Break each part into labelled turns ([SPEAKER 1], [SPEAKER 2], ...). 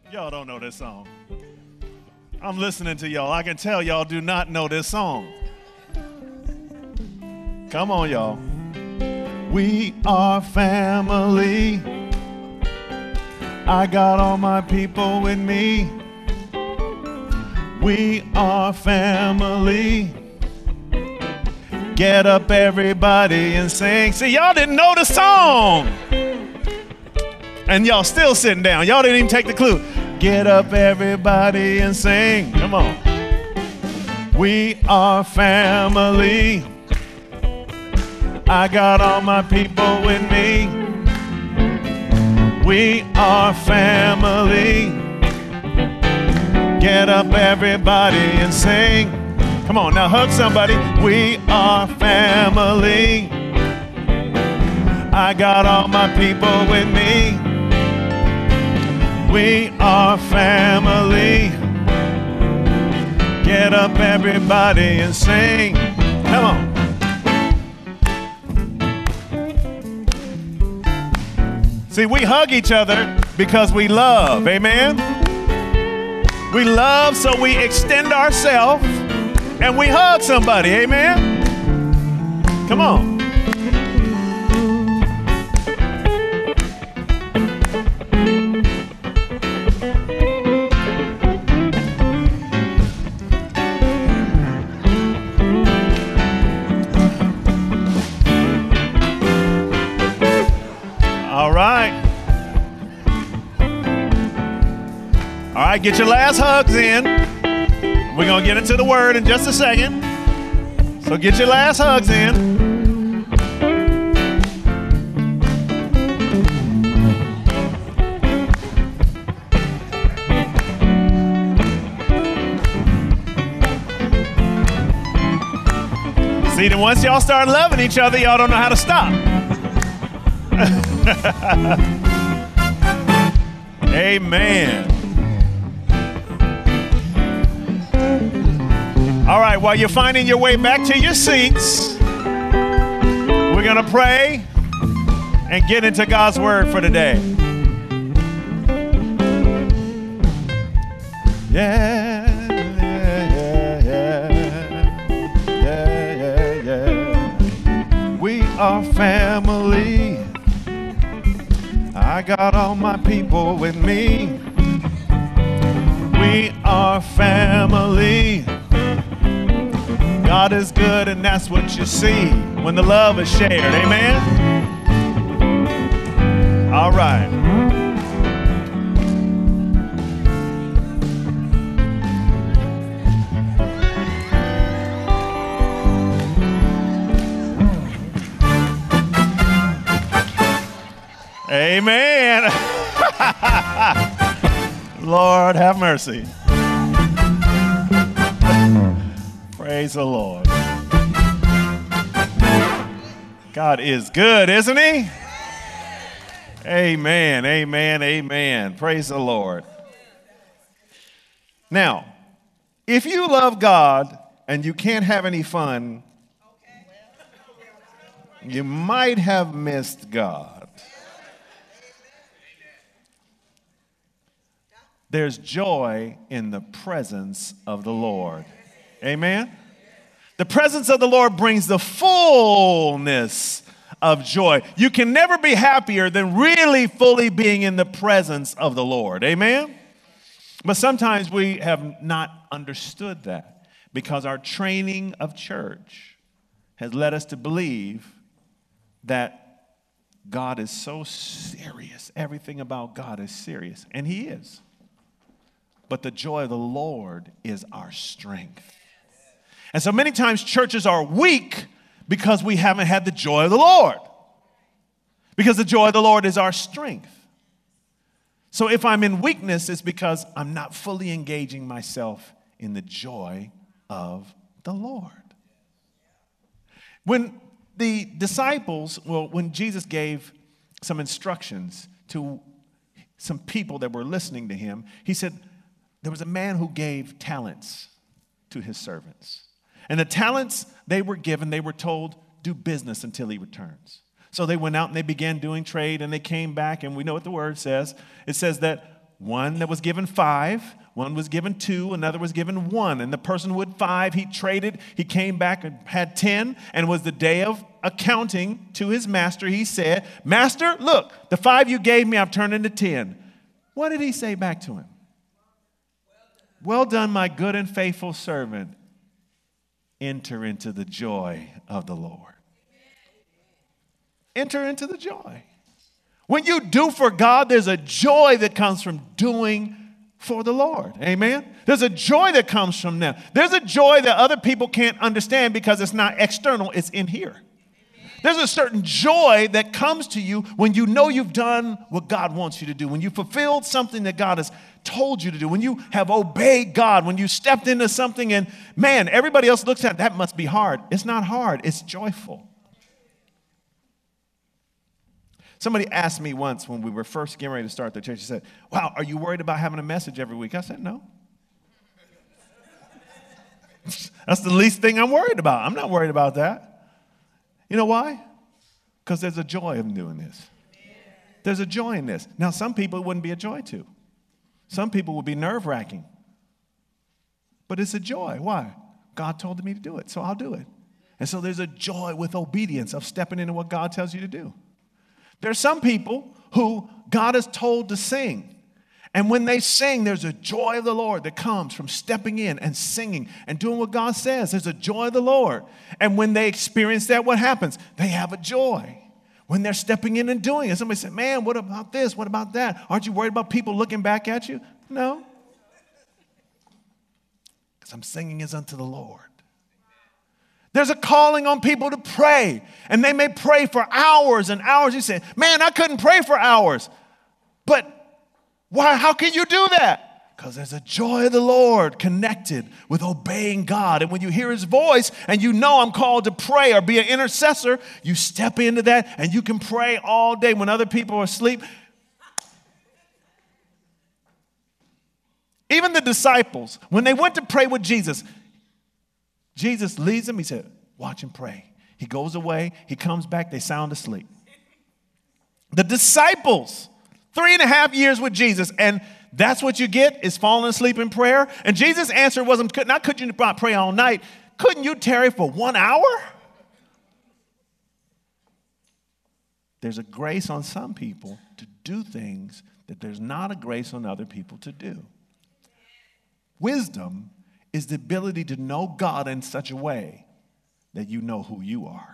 [SPEAKER 1] Y'all don't know this song. I'm listening to y'all. I can tell y'all do not know this song. Come on, y'all. We are family. I got all my people with me. We are family. Get up, everybody, and sing. See, y'all didn't know the song. And y'all still sitting down. Y'all didn't even take the clue. Get up, everybody, and sing. Come on. We are family. I got all my people with me. We are family. Get up, everybody, and sing. Come on, now hug somebody. We are family. I got all my people with me. We are family. Get up, everybody, and sing. Come on. See, we hug each other because we love. Amen? We love, so we extend ourselves and we hug somebody. Amen? Come on. All right. All right, get your last hugs in. We're going to get into the word in just a second. So get your last hugs in. See, then once y'all start loving each other, y'all don't know how to stop. Amen. All right, while you're finding your way back to your seats, we're going to pray and get into God's word for today. Yeah, yeah, yeah, yeah, yeah. We are family. I got all my people with me. We are family. God is good, and that's what you see when the love is shared. Amen? All right. Amen. Lord, have mercy. Praise the Lord. God is good, isn't he? Amen, amen, amen. Praise the Lord. Now, if you love God and you can't have any fun, you might have missed God. There's joy in the presence of the Lord. Amen? The presence of the Lord brings the fullness of joy. You can never be happier than really fully being in the presence of the Lord. Amen? But sometimes we have not understood that because our training of church has led us to believe that God is so serious. Everything about God is serious, and he is. But the joy of the Lord is our strength. And so many times churches are weak because we haven't had the joy of the Lord. Because the joy of the Lord is our strength. So if I'm in weakness, it's because I'm not fully engaging myself in the joy of the Lord. When the disciples, when Jesus gave some instructions to some people that were listening to him, he said, there was a man who gave talents to his servants. And the talents they were given, they were told, do business until he returns. So they went out and they began doing trade, and they came back, and we know what the word says. It says that One that was given 5, one was given 2, another was given 1. And the person with 5, he traded, he came back and had 10, and it was the day of accounting to his master. He said, Master, look, the 5 you gave me, I've turned into 10. What did he say back to him? Well done, my good and faithful servant. Enter into the joy of the Lord. Enter into the joy. When you do for God, there's a joy that comes from doing for the Lord. Amen? There's a joy that comes from them. There's a joy that other people can't understand because it's not external, it's in here. There's a certain joy that comes to you when you know you've done what God wants you to do, when you fulfilled something that God has told you to do, when you have obeyed God, when you stepped into something and, man, everybody else looks at it, that must be hard. It's not hard. It's joyful. Somebody asked me once when we were first getting ready to start the church, he said, wow, are you worried about having a message every week? I said, no. That's the least thing I'm worried about. I'm not worried about that. You know why? Because there's a joy in doing this. There's a joy in this. Now, some people it wouldn't be a joy to. Some people would be nerve-wracking. But it's a joy. Why? God told me to do it, so I'll do it. And so there's a joy with obedience of stepping into what God tells you to do. There's some people who God has told to sing. And when they sing, there's a joy of the Lord that comes from stepping in and singing and doing what God says. There's a joy of the Lord. And when they experience that, what happens? They have a joy. When they're stepping in and doing it. Somebody said, man, what about this? What about that? Aren't you worried about people looking back at you? No. Because I'm singing as unto the Lord. There's a calling on people to pray. And they may pray for hours and hours. You say, man, I couldn't pray for hours. But why? How can you do that? Because there's a joy of the Lord connected with obeying God. And when you hear his voice and you know I'm called to pray or be an intercessor, you step into that and you can pray all day when other people are asleep. Even the disciples, when they went to pray with Jesus, Jesus leads them. He said, watch and pray. He goes away. He comes back. They sound asleep. The disciples, 3.5 years with Jesus, and that's what you get is falling asleep in prayer. And Jesus' answer wasn't, could you not pray all night? Couldn't you tarry for 1 hour? There's a grace on some people to do things that there's not a grace on other people to do. Wisdom is the ability to know God in such a way that you know who you are.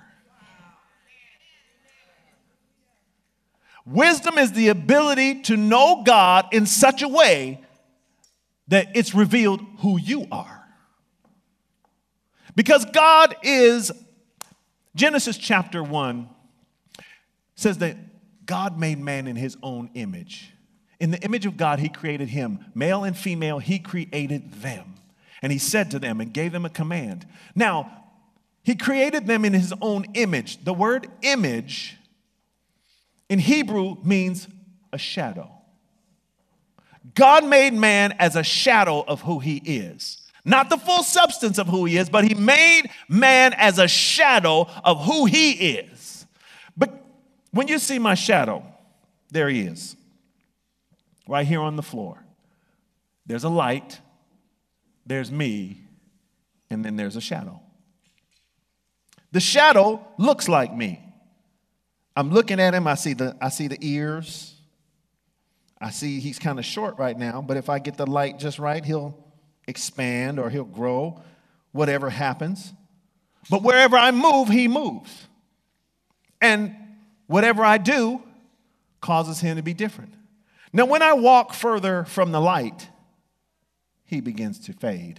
[SPEAKER 1] Wisdom is the ability to know God in such a way that it's revealed who you are. Because God is, Genesis chapter 1 says that God made man in his own image. In the image of God, he created him. Male and female, he created them. And he said to them and gave them a command. Now, he created them in his own image. The word image in Hebrew means a shadow. God made man as a shadow of who he is. Not the full substance of who he is, but he made man as a shadow of who he is. But when you see my shadow, there he is, right here on the floor. There's a light, there's me, and then there's a shadow. The shadow looks like me. I'm looking at him, I see the ears. I see he's kind of short right now, but if I get the light just right, he'll expand or he'll grow, whatever happens. But wherever I move, he moves. And whatever I do causes him to be different. Now, when I walk further from the light, he begins to fade.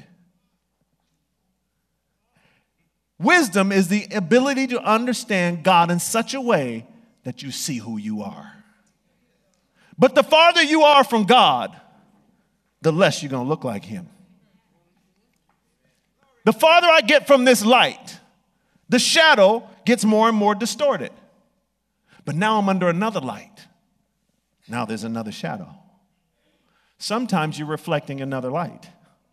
[SPEAKER 1] Wisdom is the ability to understand God in such a way that you see who you are. But the farther you are from God, the less you're going to look like him. The farther I get from this light, the shadow gets more and more distorted. But now I'm under another light. Now there's another shadow. Sometimes you're reflecting another light.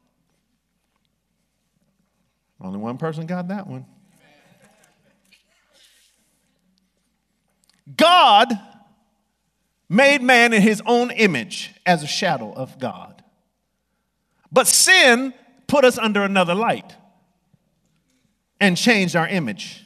[SPEAKER 1] Only one person got that one. God made man in his own image as a shadow of God. But sin put us under another light and changed our image.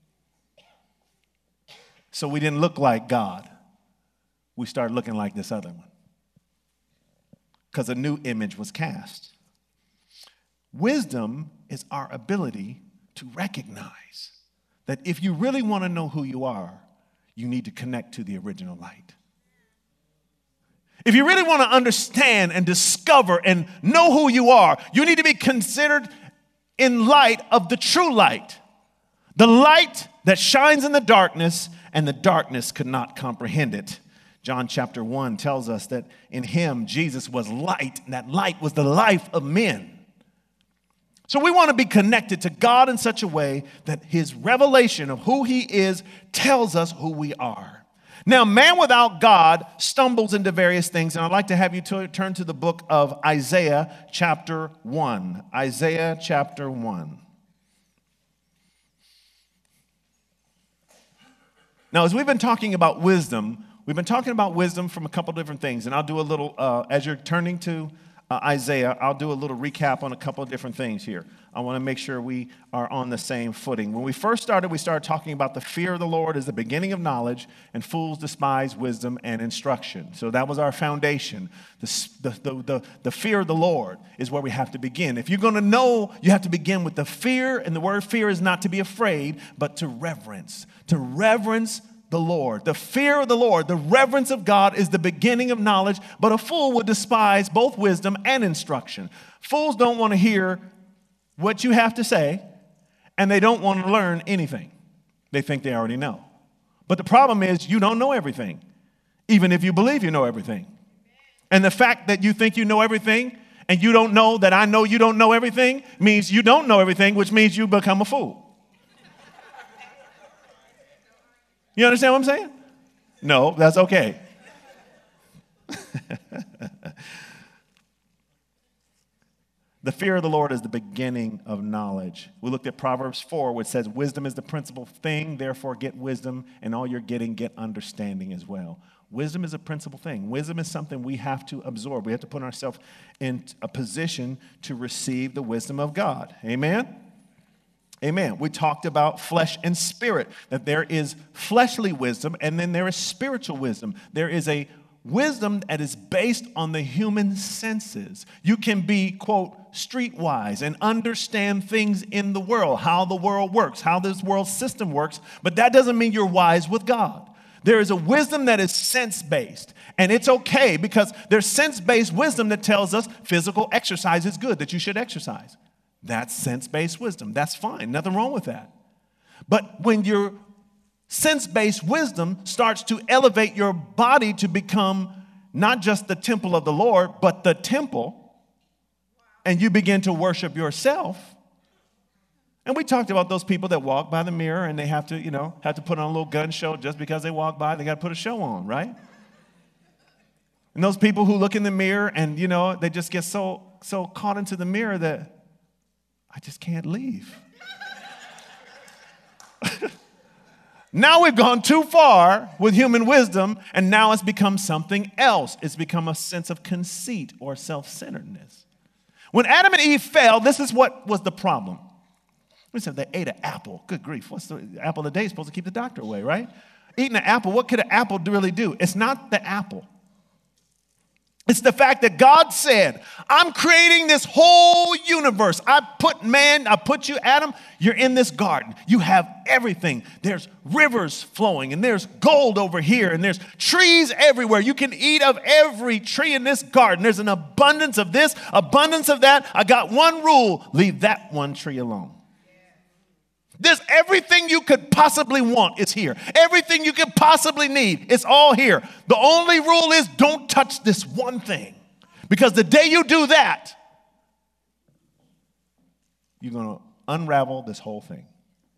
[SPEAKER 1] So we didn't look like God. We started looking like this other one because a new image was cast. Wisdom is our ability to recognize that if you really want to know who you are, you need to connect to the original light. If you really want to understand and discover and know who you are, you need to be considered in light of the true light, the light that shines in the darkness, and the darkness could not comprehend it. John chapter 1 tells us that in him, Jesus was light, and that light was the life of men. So we want to be connected to God in such a way that his revelation of who he is tells us who we are. Now, man without God stumbles into various things, and I'd like to have you turn to the book of Isaiah chapter 1. Isaiah chapter 1. Now, as we've been talking about wisdom, we've been talking about wisdom from a couple different things, and I'll do a little, as you're turning to Isaiah, I'll do a little recap on a couple of different things here. I want to make sure we are on the same footing. When we first started, we started talking about the fear of the Lord is the beginning of knowledge, and fools despise wisdom and instruction. So that was our foundation. The fear of the Lord is where we have to begin. If you're going to know, you have to begin with the fear, and the word fear is not to be afraid, but to reverence. To reverence the Lord. The fear of the Lord, the reverence of God is the beginning of knowledge, but a fool would despise both wisdom and instruction. Fools don't want to hear what you have to say, and they don't want to learn anything. They think they already know. But the problem is you don't know everything, even if you believe you know everything. And the fact that you think you know everything and you don't know that I know you don't know everything means you don't know everything, which means you become a fool. You understand what I'm saying? No, that's okay. The fear of the Lord is the beginning of knowledge. We looked at Proverbs 4, which says, wisdom is the principal thing, therefore get wisdom, and all you're getting, get understanding as well. Wisdom is a principal thing. Wisdom is something we have to absorb. We have to put ourselves in a position to receive the wisdom of God. Amen? Amen. We talked about flesh and spirit, that there is fleshly wisdom and then there is spiritual wisdom. There is a wisdom that is based on the human senses. You can be, quote, streetwise and understand things in the world, how the world works, how this world system works, but that doesn't mean you're wise with God. There is a wisdom that is sense-based, and it's okay because there's sense-based wisdom that tells us physical exercise is good, that you should exercise. That's sense-based wisdom. That's fine. Nothing wrong with that. But when your sense-based wisdom starts to elevate your body to become not just the temple of the Lord, but the temple, and you begin to worship yourself. And we talked about those people that walk by the mirror and they have to put on a little gun show just because they walk by. They got to put a show on, right? And those people who look in the mirror and, they just get so caught into the mirror that I just can't leave. Now we've gone too far with human wisdom, and now it's become something else. It's become a sense of conceit or self-centeredness. When Adam and Eve fell, this is what was the problem. We said they ate an apple. Good grief. What's the apple of the day? Supposed to keep the doctor away, right? Eating an apple, what could an apple really do? It's not the apple. It's the fact that God said, I'm creating this whole universe. I put you, Adam, you're in this garden. You have everything. There's rivers flowing, and there's gold over here, and there's trees everywhere. You can eat of every tree in this garden. There's an abundance of this, abundance of that. I got one rule, leave that one tree alone. There's everything you could possibly want is here. Everything you could possibly need is all here. The only rule is don't touch this one thing. Because the day you do that, you're going to unravel this whole thing.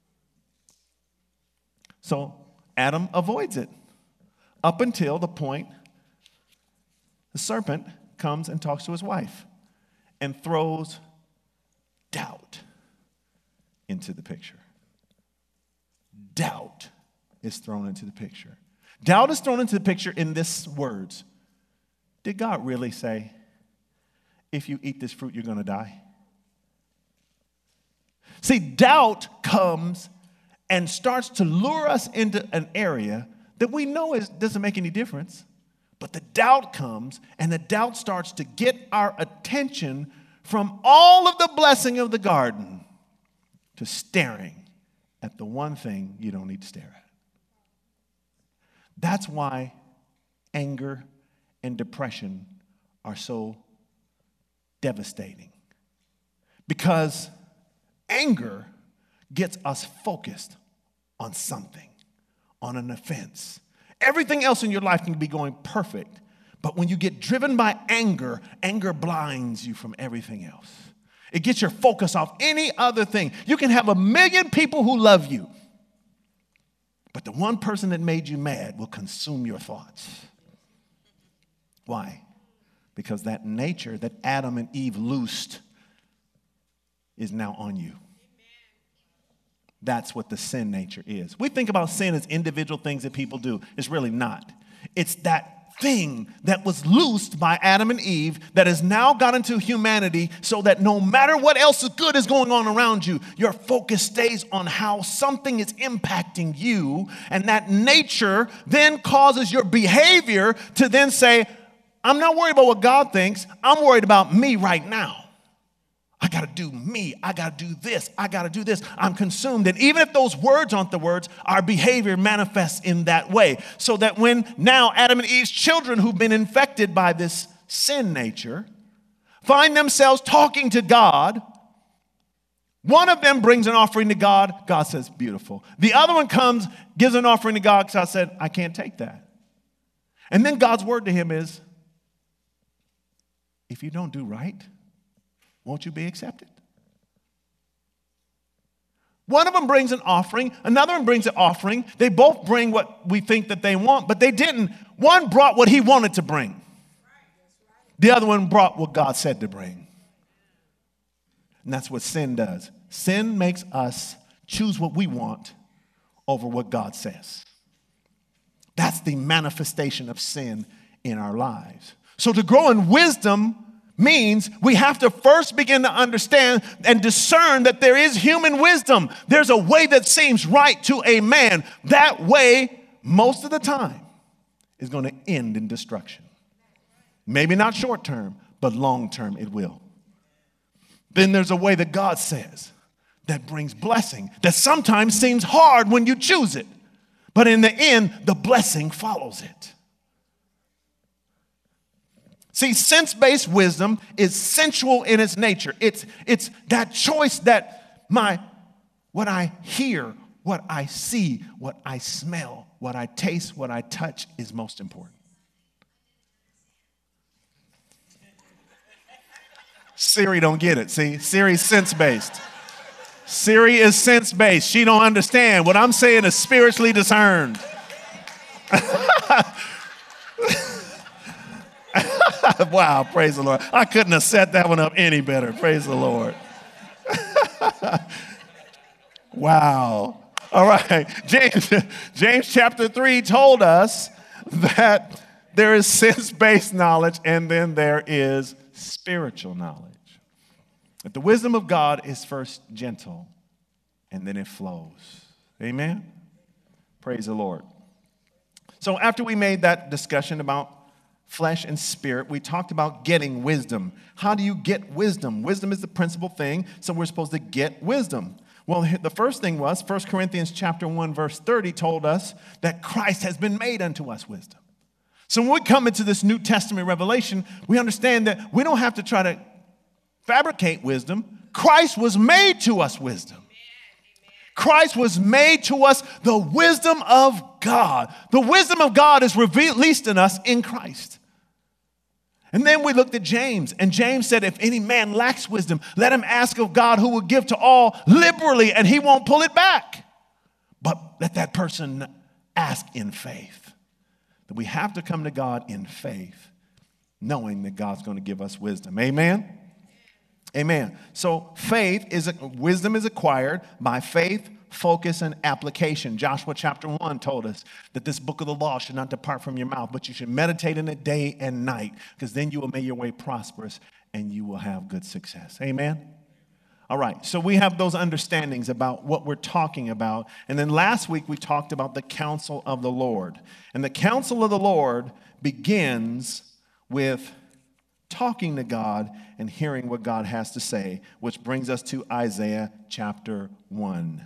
[SPEAKER 1] So Adam avoids it up until the point the serpent comes and talks to his wife and throws doubt into the picture. Doubt is thrown into the picture. Doubt is thrown into the picture in this words. Did God really say, if you eat this fruit, you're going to die? See, doubt comes and starts to lure us into an area that we know doesn't make any difference. But the doubt comes, and the doubt starts to get our attention from all of the blessing of the garden to staring at the one thing you don't need to stare at. That's why anger and depression are so devastating. Because anger gets us focused on something, on an offense. Everything else in your life can be going perfect. But when you get driven by anger, anger blinds you from everything else. It gets your focus off any other thing. You can have 1 million people who love you, but the one person that made you mad will consume your thoughts. Why? Because that nature that Adam and Eve loosed is now on you. That's what the sin nature is. We think about sin as individual things that people do. It's really not. It's that thing that was loosed by Adam and Eve that has now got into humanity so that no matter what else is good is going on around you, your focus stays on how something is impacting you. And that nature then causes your behavior to then say, I'm not worried about what God thinks. I'm worried about me right now. I got to do me. I got to do this. I got to do this. I'm consumed. And even if those words aren't the words, our behavior manifests in that way. So that when now Adam and Eve's children who've been infected by this sin nature find themselves talking to God, one of them brings an offering to God. God says, beautiful. The other one comes, gives an offering to God. God said, I can't take that. And then God's word to him is, if you don't do right, won't you be accepted? One of them brings an offering. Another one brings an offering. They both bring what we think that they want, but they didn't. One brought what he wanted to bring. The other one brought what God said to bring. And that's what sin does. Sin makes us choose what we want over what God says. That's the manifestation of sin in our lives. So to grow in wisdom means we have to first begin to understand and discern that there is human wisdom. There's a way that seems right to a man. That way, most of the time, is going to end in destruction. Maybe not short term, but long term it will. Then there's a way that God says that brings blessing, that sometimes seems hard when you choose it, but in the end, the blessing follows it. See, sense-based wisdom is sensual in its nature. It's that choice that what I hear, what I see, what I smell, what I taste, what I touch is most important. Siri don't get it, see? Siri's sense-based. Siri is sense-based. She don't understand. What I'm saying is spiritually discerned. Wow, praise the Lord. I couldn't have set that one up any better. Praise the Lord. Wow. All right. James chapter 3 told us that there is sense-based knowledge and then there is spiritual knowledge. But the wisdom of God is first gentle and then it flows. Amen? Praise the Lord. So after we made that discussion about flesh and spirit, we talked about getting wisdom. How do you get wisdom? Wisdom is the principal thing, so we're supposed to get wisdom. Well, the first thing was 1 Corinthians chapter 1, verse 30 told us that Christ has been made unto us wisdom. So when we come into this New Testament revelation, we understand that we don't have to try to fabricate wisdom. Christ was made to us wisdom. Christ was made to us the wisdom of God. The wisdom of God is released in us in Christ. And then we looked at James, and James said, if any man lacks wisdom, let him ask of God, who will give to all liberally, and he won't pull it back. But let that person ask in faith. That we have to come to God in faith, knowing that God's going to give us wisdom. Amen? Amen. So wisdom is acquired by faith, focus, and application. Joshua chapter 1 told us that this book of the law should not depart from your mouth, but you should meditate in it day and night, because then you will make your way prosperous and you will have good success. Amen. All right, so we have those understandings about what we're talking about. And then last week we talked about the counsel of the Lord. And the counsel of the Lord begins with talking to God and hearing what God has to say, which brings us to Isaiah chapter 1.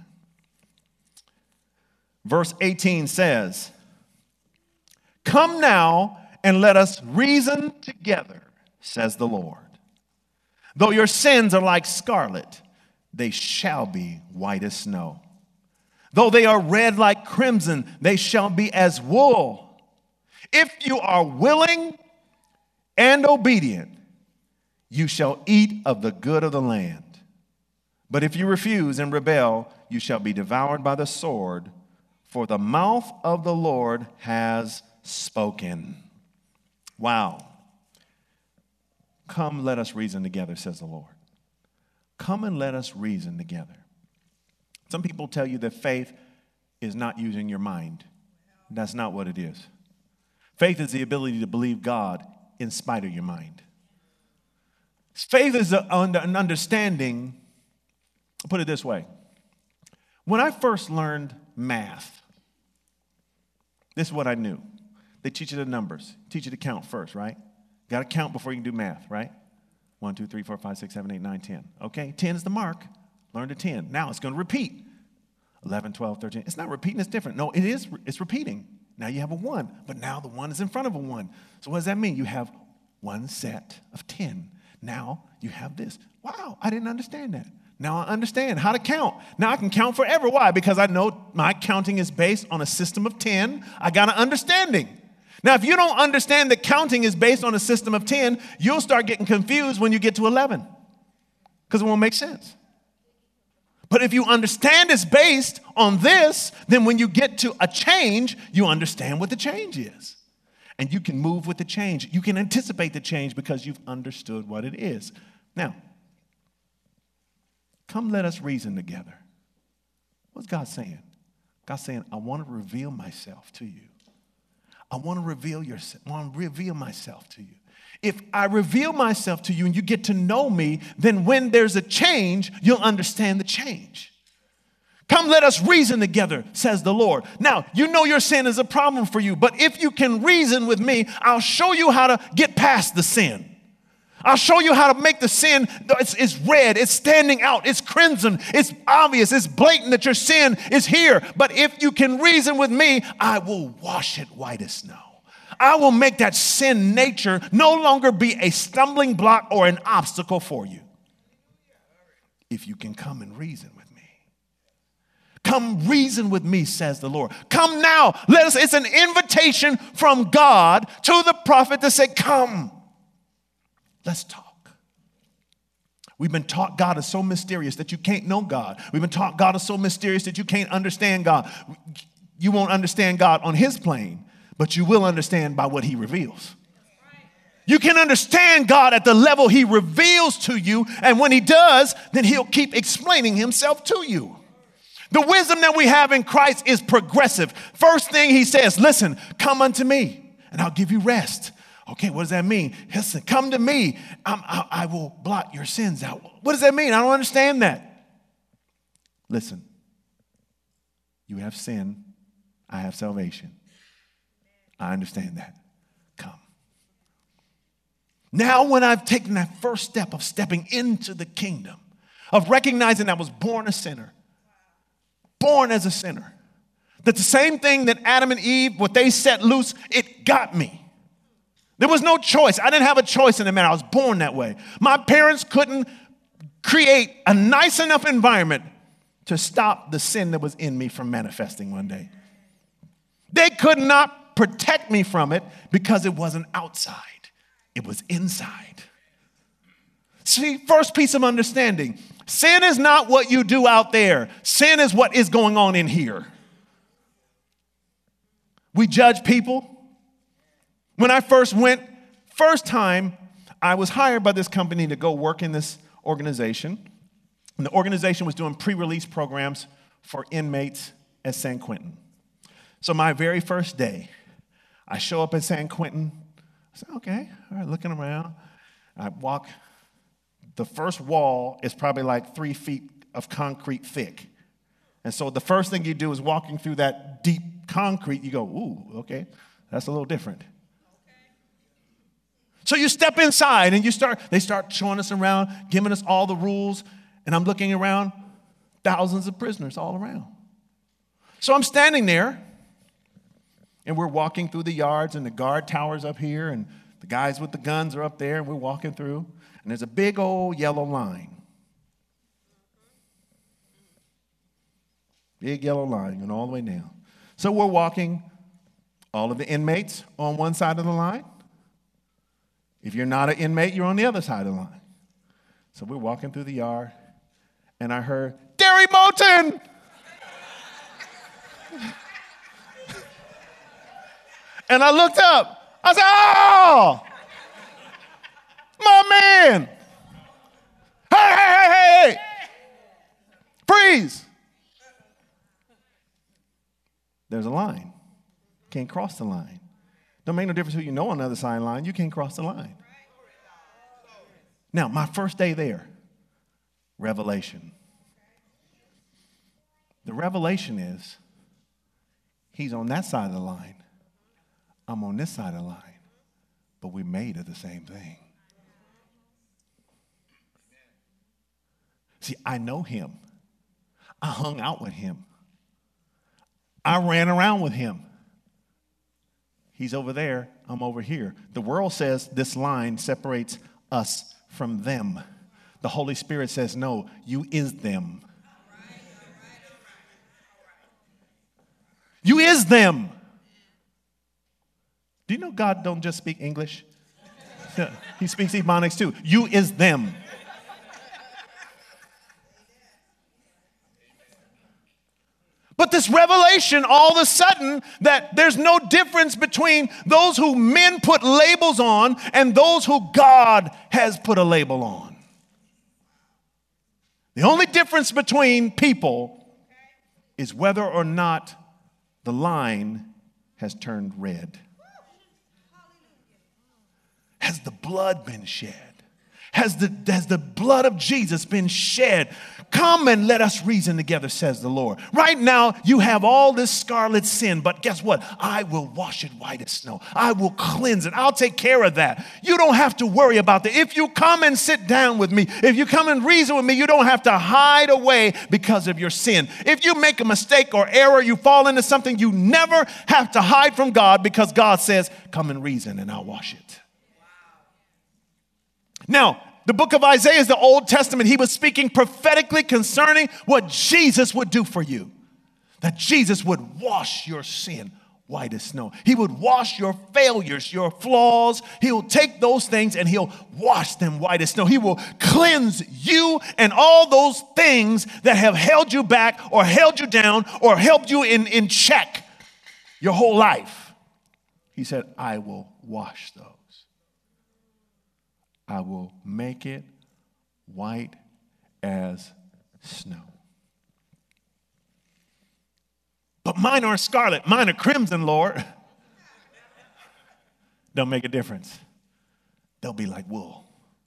[SPEAKER 1] Verse 18 says, "Come now and let us reason together, says the Lord. Though your sins are like scarlet, they shall be white as snow. Though they are red like crimson, they shall be as wool. If you are willing and obedient, you shall eat of the good of the land. But if you refuse and rebel, you shall be devoured by the sword, for the mouth of the Lord has spoken." Wow. Come, let us reason together, says the Lord. Come and let us reason together. Some people tell you that faith is not using your mind. That's not what it is. Faith is the ability to believe God in spite of your mind. Faith is an understanding. I'll put it this way. When I first learned math, this is what I knew. They teach you the numbers, teach you to count first, right? Got to count before you can do math, right? 1, 2, 3, 4, 5, 6, 7, 8, 9, 10. Okay, 10 is the mark. Learn to 10. Now it's going to repeat. 11, 12, 13. It's not repeating, it's different. No, it is. It's repeating. Now you have a 1, but now the 1 is in front of a 1. So what does that mean? You have one set of 10. Now you have this. Wow, I didn't understand that. Now I understand how to count. Now I can count forever. Why? Because I know my counting is based on a system of 10. I got an understanding. Now, if you don't understand that counting is based on a system of 10, you'll start getting confused when you get to 11 because it won't make sense. But if you understand it's based on this, then when you get to a change, you understand what the change is. And you can move with the change. You can anticipate the change because you've understood what it is. Now, come let us reason together. What's God saying? God's saying, I want to reveal myself to you. I want to reveal myself to you. If I reveal myself to you and you get to know me, then when there's a change, you'll understand the change. Come, let us reason together, says the Lord. Now, you know your sin is a problem for you, but if you can reason with me, I'll show you how to get past the sin. I'll show you how to make the sin, it's red, it's standing out, it's crimson, it's obvious, it's blatant that your sin is here. But if you can reason with me, I will wash it white as snow. I will make that sin nature no longer be a stumbling block or an obstacle for you. If you can come and reason with me. Come reason with me, says the Lord. Come now, it's an invitation from God to the prophet to say, come. Let's talk. We've been taught God is so mysterious that you can't know God. We've been taught God is so mysterious that you can't understand God. You won't understand God on his plane, but you will understand by what he reveals. You can understand God at the level he reveals to you, and when he does, then he'll keep explaining himself to you. The wisdom that we have in Christ is progressive. First thing he says, listen, come unto me, and I'll give you rest. Okay, what does that mean? Listen, come to me. I will blot your sins out. What does that mean? I don't understand that. Listen, you have sin. I have salvation. I understand that. Come. Now, when I've taken that first step of stepping into the kingdom, of recognizing I was born a sinner, born as a sinner, that the same thing that Adam and Eve, what they set loose, it got me. There was no choice. I didn't have a choice in the matter. I was born that way. My parents couldn't create a nice enough environment to stop the sin that was in me from manifesting one day. They could not protect me from it because it wasn't outside. It was inside. See, first piece of understanding. Sin is not what you do out there. Sin is what is going on in here. We judge people. When I first time, I was hired by this company to go work in this organization, and the organization was doing pre-release programs for inmates at San Quentin. So my very first day, I show up at San Quentin. I said, okay, all right, looking around. I walk. The first wall is probably like 3 feet of concrete thick. And so the first thing you do is walking through that deep concrete, you go, ooh, okay, that's a little different. So you step inside and they start showing us around, giving us all the rules, and I'm looking around, thousands of prisoners all around. So I'm standing there, and we're walking through the yards, and the guard tower's up here, and the guys with the guns are up there, and we're walking through, and there's a big old yellow line. Big yellow line going all the way down. So we're walking, all of the inmates on one side of the line. If you're not an inmate, you're on the other side of the line. So we're walking through the yard, and I heard, Derry Moulton! And I looked up. I said, oh! My man! Hey! Freeze! There's a line. Can't cross the line. Don't make no difference who you know on the other side of the line. You can't cross the line. Now, my first day there, revelation. The revelation is, he's on that side of the line. I'm on this side of the line. But we're made of the same thing. See, I know him. I hung out with him. I ran around with him. He's over there, I'm over here. The world says this line separates us from them. The Holy Spirit says, no, you is them. You is them. Do you know God don't just speak English? He speaks Ebonics too. You is them. But this revelation, all of a sudden, that there's no difference between those who men put labels on and those who God has put a label on. The only difference between people is whether or not the line has turned red. Has the blood been shed? Has the blood of Jesus been shed? Come and let us reason together, says the Lord. Right now, you have all this scarlet sin, but guess what? I will wash it white as snow. I will cleanse it. I'll take care of that. You don't have to worry about that. If you come and sit down with me, if you come and reason with me, you don't have to hide away because of your sin. If you make a mistake or error, you fall into something, you never have to hide from God because God says, come and reason and I'll wash it. Now, the book of Isaiah is the Old Testament. He was speaking prophetically concerning what Jesus would do for you. That Jesus would wash your sin white as snow. He would wash your failures, your flaws. He'll take those things and he'll wash them white as snow. He will cleanse you and all those things that have held you back or held you down or held you in check your whole life. He said, I will wash those. I will make it white as snow. But mine aren't scarlet, mine are crimson, Lord. Don't make a difference. They'll be like wool.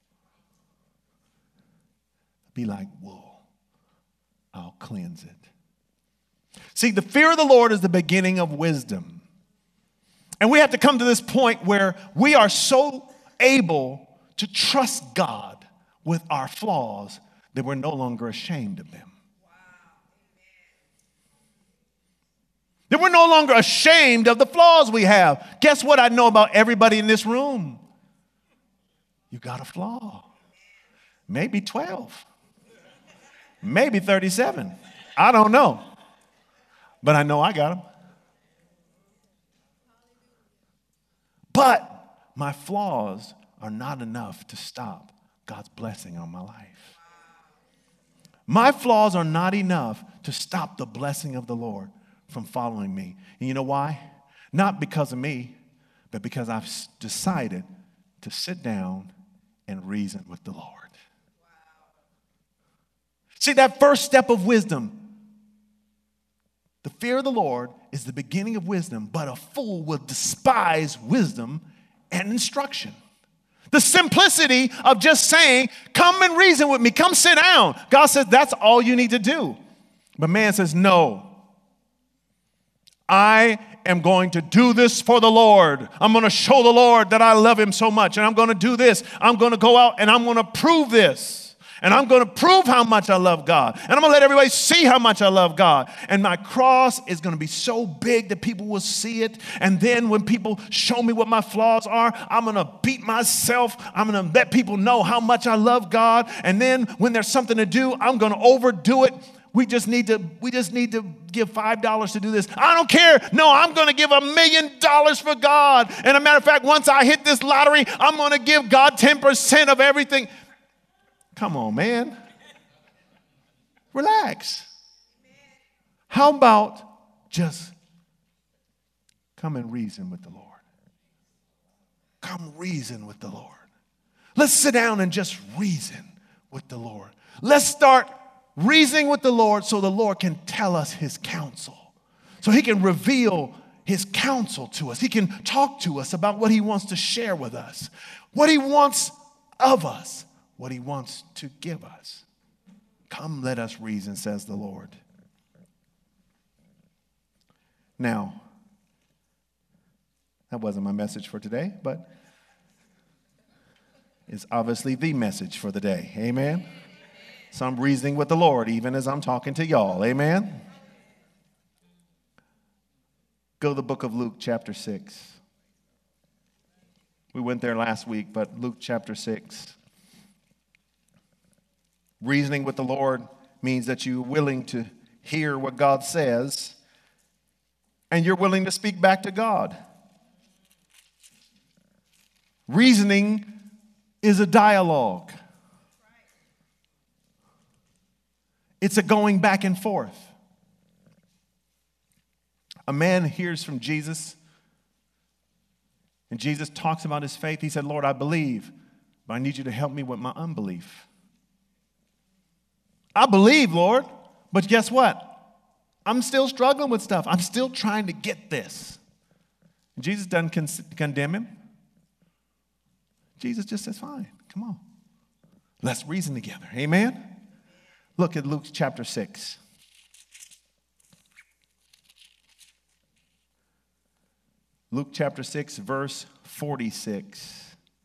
[SPEAKER 1] Be like wool. I'll cleanse it. See, the fear of the Lord is the beginning of wisdom. And we have to come to this point where we are so able to trust God with our flaws that we're no longer ashamed of them. That we're no longer ashamed of the flaws we have. Guess what I know about everybody in this room? You got a flaw. Maybe 12. Maybe 37. I don't know. But I know I got them. But my flaws are not enough to stop God's blessing on my life. My flaws are not enough to stop the blessing of the Lord from following me. And you know why? Not because of me, but because I've decided to sit down and reason with the Lord. See, that first step of wisdom, the fear of the Lord is the beginning of wisdom, but a fool will despise wisdom and instruction. The simplicity of just saying, come and reason with me, come sit down. God says that's all you need to do. But man says, no, I am going to do this for the Lord. I'm going to show the Lord that I love him so much, and I'm going to do this. I'm going to go out and I'm going to prove this. And I'm going to prove how much I love God. And I'm going to let everybody see how much I love God. And my cross is going to be so big that people will see it. And then when people show me what my flaws are, I'm going to beat myself. I'm going to let people know how much I love God. And then when there's something to do, I'm going to overdo it. We just need to give $5 to do this. I don't care. No, I'm going to give $1 million for God. And a matter of fact, once I hit this lottery, I'm going to give God 10% of everything. Come on, man. Relax. How about just come and reason with the Lord? Come reason with the Lord. Let's sit down and just reason with the Lord. Let's start reasoning with the Lord so the Lord can tell us his counsel. So he can reveal his counsel to us. He can talk to us about what he wants to share with us, what he wants of us, what he wants to give us. Come, let us reason, says the Lord. Now, that wasn't my message for today, but it's obviously the message for the day. Amen? So I'm reasoning with the Lord even as I'm talking to y'all. Amen? Go to the book of Luke chapter 6. We went there last week, but Luke chapter 6. Reasoning with the Lord means that you're willing to hear what God says and you're willing to speak back to God. Reasoning is a dialogue. It's a going back and forth. A man hears from Jesus and Jesus talks about his faith. He said, Lord, I believe, but I need you to help me with my unbelief. I believe, Lord, but guess what? I'm still struggling with stuff. I'm still trying to get this. Jesus doesn't condemn him. Jesus just says, fine, come on. Let's reason together. Amen? Look at Luke chapter 6. Luke chapter 6, verse 46.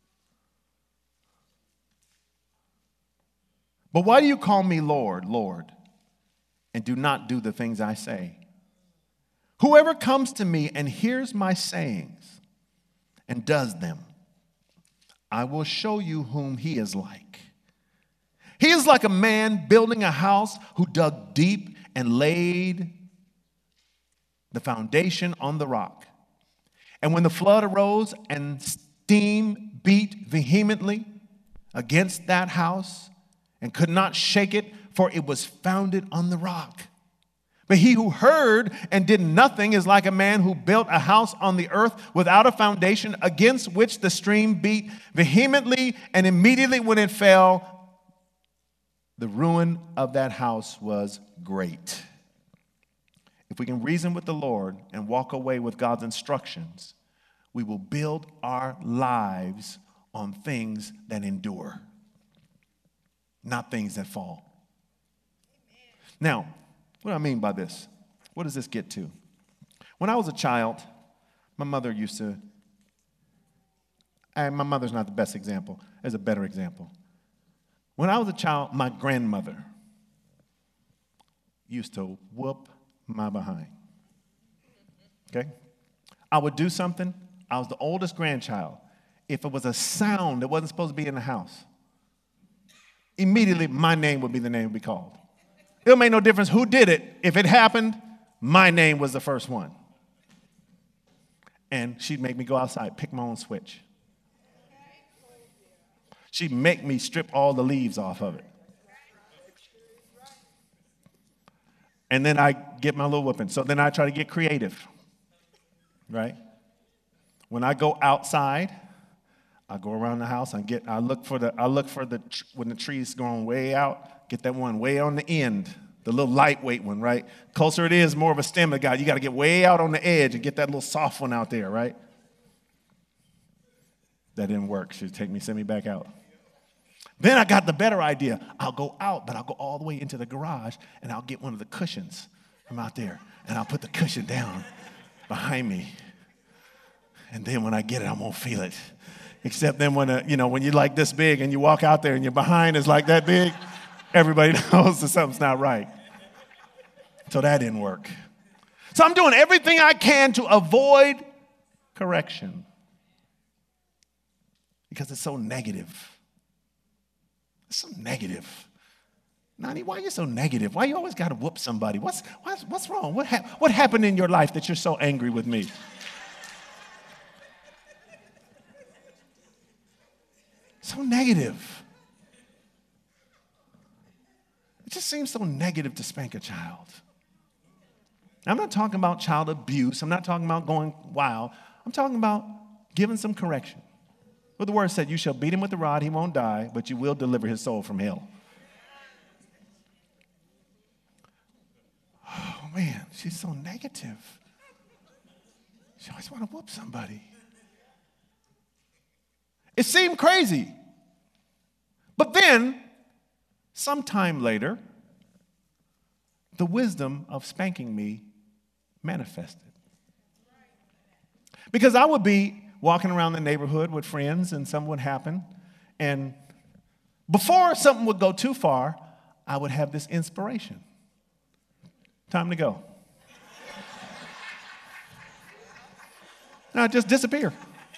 [SPEAKER 1] But why do you call me Lord, Lord, and do not do the things I say? Whoever comes to me and hears my sayings and does them, I will show you whom he is like. He is like a man building a house who dug deep and laid the foundation on the rock. And when the flood arose and steam beat vehemently against that house, and could not shake it, for it was founded on the rock. But he who heard and did nothing is like a man who built a house on the earth without a foundation, against which the stream beat vehemently, and immediately when it fell, the ruin of that house was great. If we can reason with the Lord and walk away with God's instructions, we will build our lives on things that endure, not things that fall. Now, what do I mean by this? What does this get to? When I was a child, my mother used to, and my mother's not the best example. There's a better example. When I was a child, my grandmother used to whoop my behind. Okay? I would do something. I was the oldest grandchild. If it was a sound that wasn't supposed to be in the house, immediately my name would be the name to be called. It'll make no difference who did it. If it happened, my name was the first one. And she'd make me go outside, pick my own switch. She'd make me strip all the leaves off of it. And then I get my little whooping. So then I try to get creative, right? When I go outside, I go around the house. I look for when the tree's going way out. Get that one way on the end, the little lightweight one, right? Closer it is, more of a stem guy. You got to get way out on the edge and get that little soft one out there, right? That didn't work. She'd send me back out. Then I got the better idea. I'll go out, but I'll go all the way into the garage, and I'll get one of the cushions from out there, and I'll put the cushion down behind me. And then when I get it, I won't feel it. Except then when you're like this big and you walk out there and your behind is like that big, everybody knows that something's not right. So that didn't work. So I'm doing everything I can to avoid correction because it's so negative. It's so negative. Nani, why are you so negative? Why you always got to whoop somebody? What's wrong? What happened in your life that you're so angry with me? So negative. It just seems so negative to spank a child. I'm not talking about child abuse. I'm not talking about going wild. I'm talking about giving some correction. What the word said, you shall beat him with the rod, he won't die, but you will deliver his soul from hell. Oh, man, she's so negative. She always want to whoop somebody. It seemed crazy. But then, sometime later, the wisdom of spanking me manifested. Because I would be walking around the neighborhood with friends and something would happen. And before something would go too far, I would have this inspiration. Time to go. Now just disappear.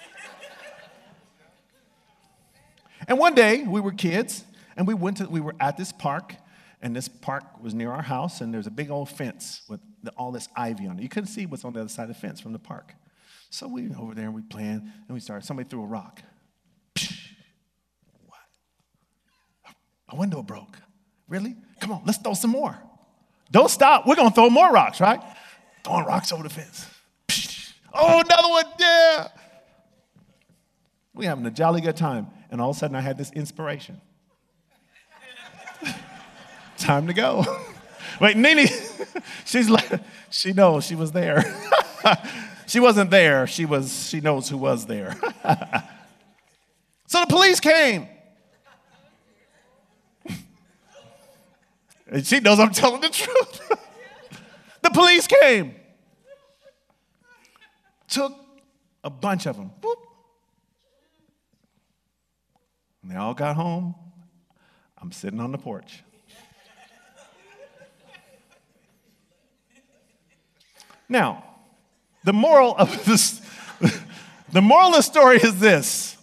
[SPEAKER 1] And one day we were kids and we were at this park, and this park was near our house, and there's a big old fence with all this ivy on it. You couldn't see what's on the other side of the fence from the park. So we went over there and we playing, and somebody threw a rock. What? A window broke. Really? Come on, let's throw some more. Don't stop. We're going to throw more rocks, right? Throwing rocks over the fence. Oh, another one. Yeah. We're having a jolly good time. And all of a sudden, I had this inspiration. Time to go. Wait, Nene, she knows she was there. She wasn't there. She knows who was there. So the police came. And she knows I'm telling the truth. The police came. Took a bunch of them. Boop. And they all got home. I'm sitting on the porch. Now, the moral of the story is this.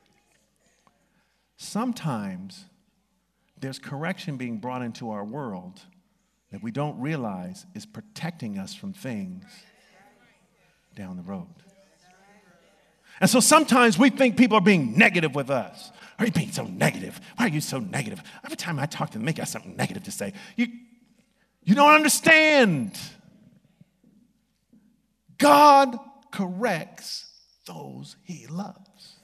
[SPEAKER 1] Sometimes there's correction being brought into our world that we don't realize is protecting us from things down the road. And so sometimes we think people are being negative with us. Why are you being so negative? Why are you so negative? Every time I talk to them, they got something negative to say. You don't understand. God corrects those he loves.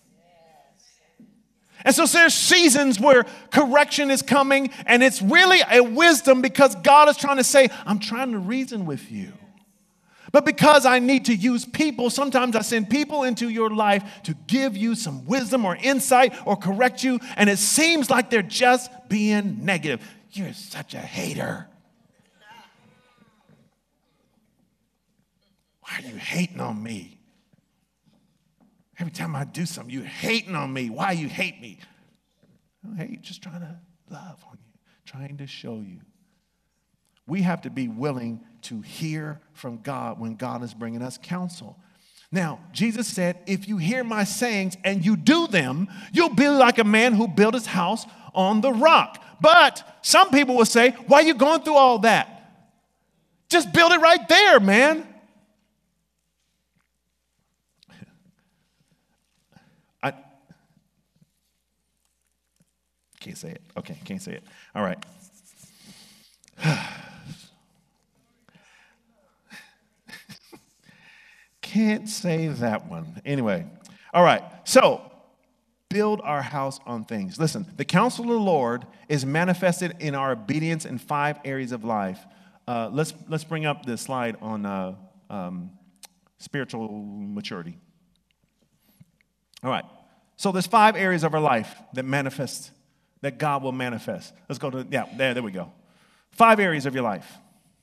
[SPEAKER 1] And so there's seasons where correction is coming, and it's really a wisdom because God is trying to say, I'm trying to reason with you. But because I need to use people, sometimes I send people into your life to give you some wisdom or insight or correct you, and it seems like they're just being negative. You're such a hater. Why are you hating on me? Every time I do something, you're hating on me. Why you hate me? I don't hate you, just trying to love on you, trying to show you. We have to be willing to hear from God when God is bringing us counsel. Now, Jesus said, if you hear my sayings and you do them, you'll be like a man who built his house on the rock. But some people will say, why are you going through all that? Just build it right there, man. I can't say it. Okay, can't say it. All right. Can't say that one. Anyway, all right. So build our house on things. Listen, the counsel of the Lord is manifested in our obedience in 5 areas of life. Let's bring up the slide on spiritual maturity. All right. So there's 5 areas of our life that manifest, that God will manifest. Let's go to, there we go. 5 areas of your life.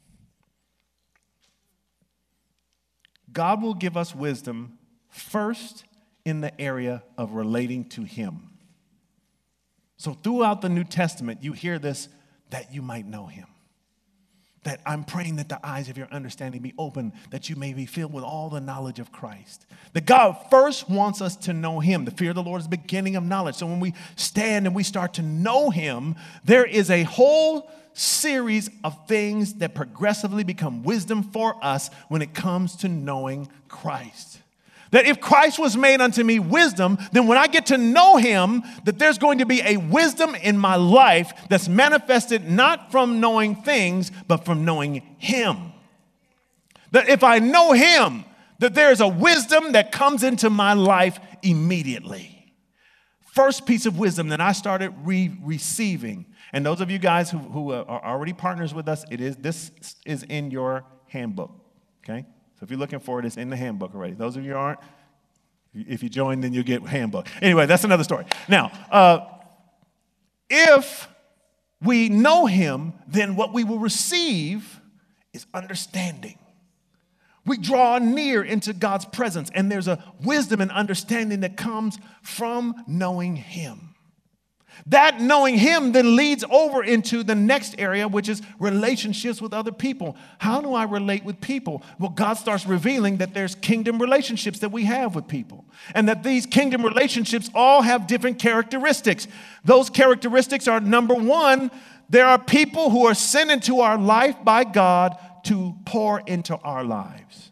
[SPEAKER 1] God will give us wisdom first in the area of relating to him. So throughout the New Testament, you hear this, that you might know him. That I'm praying that the eyes of your understanding be open, that you may be filled with all the knowledge of Christ. That God first wants us to know him. The fear of the Lord is the beginning of knowledge. So when we stand and we start to know him, there is a whole series of things that progressively become wisdom for us when it comes to knowing Christ. That if Christ was made unto me wisdom, then when I get to know him, that there's going to be a wisdom in my life that's manifested not from knowing things, but from knowing him. That if I know him, that there's a wisdom that comes into my life immediately. First piece of wisdom that I started receiving, and those of you guys who are already partners with us, this is in your handbook, okay? So if you're looking for it, it's in the handbook already. Those of you who aren't, if you join, then you'll get handbook. Anyway, that's another story. Now, if we know him, then what we will receive is understanding. We draw near into God's presence, and there's a wisdom and understanding that comes from knowing him. That knowing him then leads over into the next area, which is relationships with other people. How do I relate with people? Well, God starts revealing that there's kingdom relationships that we have with people, and that these kingdom relationships all have different characteristics. Those characteristics are, number one, there are people who are sent into our life by God to pour into our lives.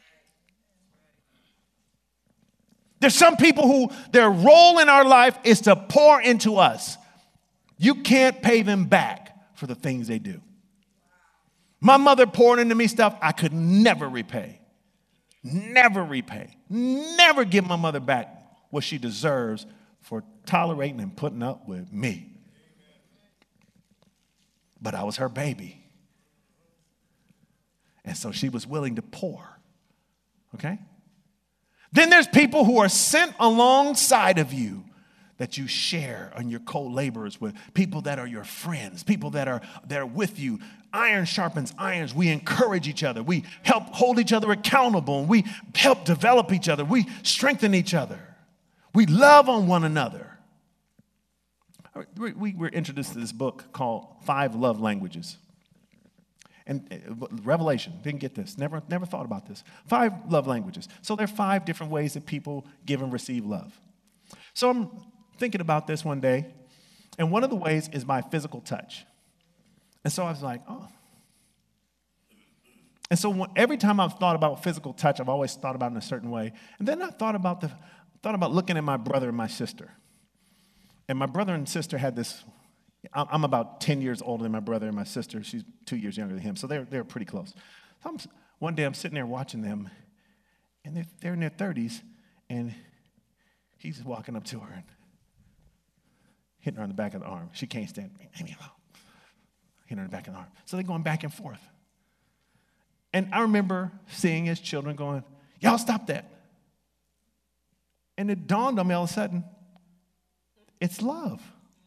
[SPEAKER 1] There's some people who their role in our life is to pour into us. You can't pay them back for the things they do. My mother poured into me stuff I could never repay. Never repay. Never give my mother back what she deserves for tolerating and putting up with me. But I was her baby. And so she was willing to pour. Okay? Then there's people who are sent alongside of you that you share on your co-laborers with, people that are your friends, people that are with you. Iron sharpens irons. We encourage each other. We help hold each other accountable, and we help develop each other. We strengthen each other. We love on one another. We were introduced to this book called 5 Love Languages. And Revelation, didn't get this, never thought about this. 5 love languages. So there are 5 different ways that people give and receive love. So I'm thinking about this one day, and one of the ways is by physical touch. And so I was like, oh. And so every time I've thought about physical touch, I've always thought about it in a certain way. And then I thought about looking at my brother and my sister. And my brother and sister had this. I'm about 10 years older than my brother and my sister. She's 2 years younger than him, so they're pretty close. So one day I'm sitting there watching them, and they're in their 30s, and he's walking up to her and hitting her on the back of the arm. She can't stand me. Hitting her on the back of the arm. So they're going back and forth. And I remember seeing his children going, y'all stop that. And it dawned on me all of a sudden, it's love.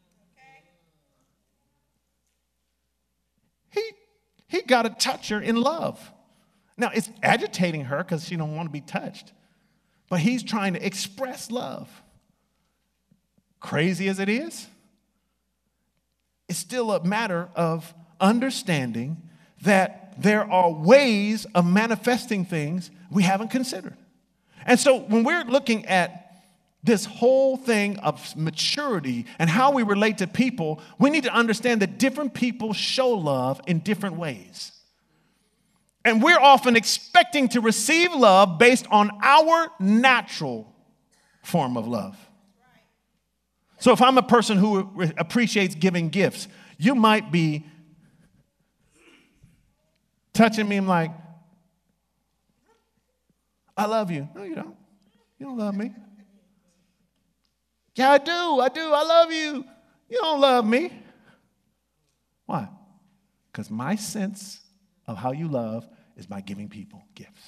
[SPEAKER 1] He got to touch her in love. Now, it's agitating her because she don't want to be touched. But he's trying to express love. Crazy as it is, it's still a matter of understanding that there are ways of manifesting things we haven't considered. And so when we're looking at this whole thing of maturity and how we relate to people, we need to understand that different people show love in different ways. And we're often expecting to receive love based on our natural form of love. So if I'm a person who appreciates giving gifts, you might be touching me and like, I love you. No, you don't. You don't love me. Yeah, I do. I love you. You don't love me. Why? Because my sense of how you love is by giving people gifts.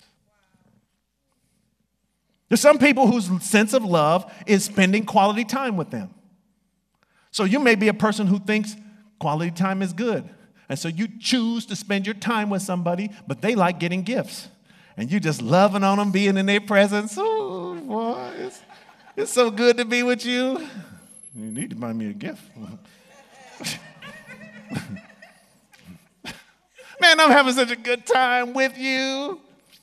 [SPEAKER 1] There's some people whose sense of love is spending quality time with them. So you may be a person who thinks quality time is good. And so you choose to spend your time with somebody, but they like getting gifts. And you just loving on them, being in their presence. Oh, boy, it's so good to be with you. You need to buy me a gift. Man, I'm having such a good time with you.